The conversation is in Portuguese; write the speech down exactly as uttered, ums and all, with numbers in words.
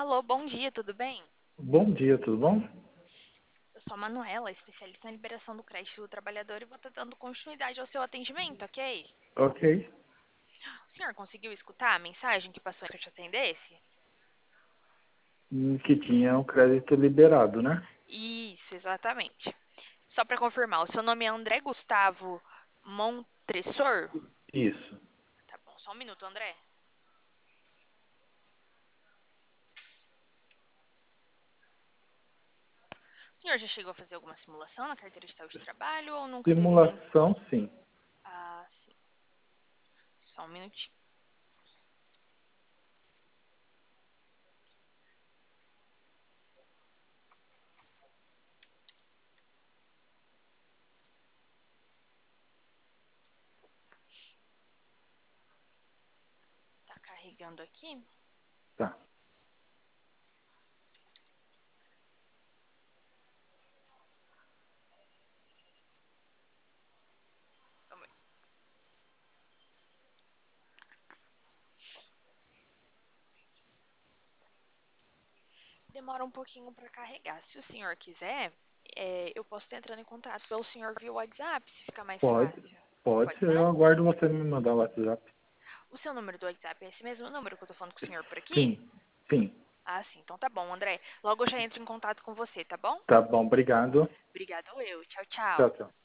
Alô, bom dia, tudo bem? Bom dia, tudo bom? Eu sou a Manuela, especialista em liberação do crédito do trabalhador e vou estar dando continuidade ao seu atendimento, ok? Ok. O senhor conseguiu escutar a mensagem que passou que eu te atendesse? Hum, Que tinha o crédito liberado, né? Isso, exatamente. Só para confirmar, o seu nome é André Gustavo Montressor? Isso. Tá bom, só um minuto, André. O senhor já chegou a fazer alguma simulação na carteira de saúde de trabalho ou nunca teve nem... Simulação, sim. Ah, sim. Só um minutinho. Tá carregando aqui? Tá. Vamos ver. Demora um pouquinho para carregar. Se o senhor quiser, é, eu posso estar entrando em contato pelo senhor via WhatsApp, se ficar mais Pode. fácil. Pode Pode ser. ser? Eu aguardo você me mandar o WhatsApp. O seu número do WhatsApp é esse mesmo número que eu tô falando com o senhor por aqui? Sim. Sim. Ah, sim. Então tá bom, André. Logo eu já entro em contato com você, tá bom? Tá bom, obrigado. Obrigado eu. Tchau, Tchau, tchau. tchau.